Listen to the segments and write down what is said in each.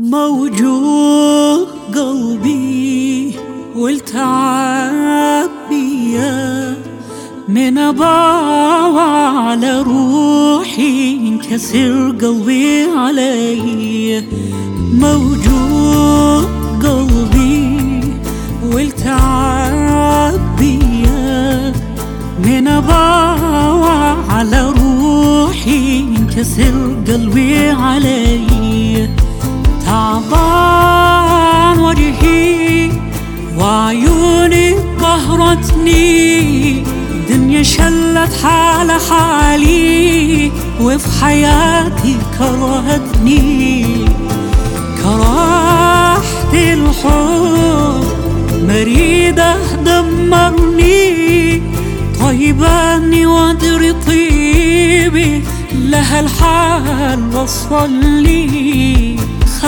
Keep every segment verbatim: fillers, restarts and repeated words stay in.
موجوع قلبي والتعب بيا من أباوع على روحي انكسر قلبي علي. موجوع قلبي والتعب بيا من أباوع على روحي انكسر قلبي علي. تعبان وجهي وعيوني قهرتني، دنيا شلت حال حالي وفي حياتي كرهتني. كرهت الحب مريدة دمرني، طيباني وادري طيبي لها الحال وصل لي.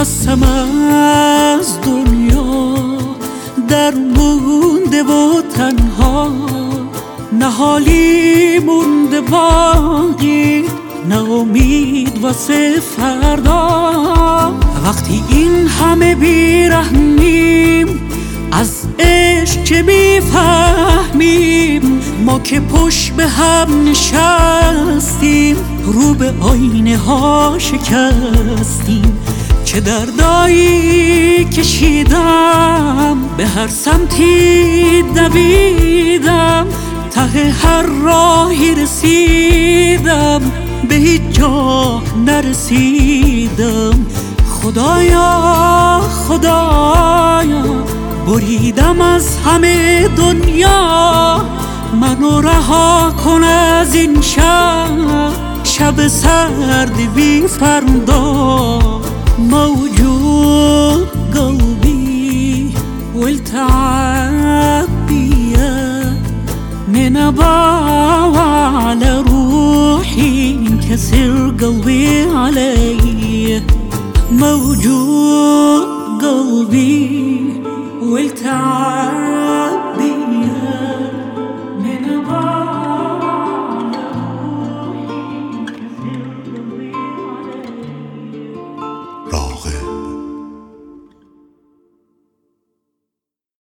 خسماز دنیا در مونده و تنها، نه حالی مونده باقی، نه امید واسه فردا. وقتی این همه بیرحمیم از عشق چه میفهمیم؟ ما که پشت به هم نشستیم رو به آینه ها شکستیم. چه دردایی کشیدم به هر سمتی دویدم، ته هر راهی رسیدم به هیچ جا نرسیدم. خدایا خدایا بریدم از همه دنیا، منو رها کن از این شب، شب سرد بی فردا. موجوع قلبي والتعب بيا من أباوع على روحي انكسر قلبي علي. موجوع قلبي والتعب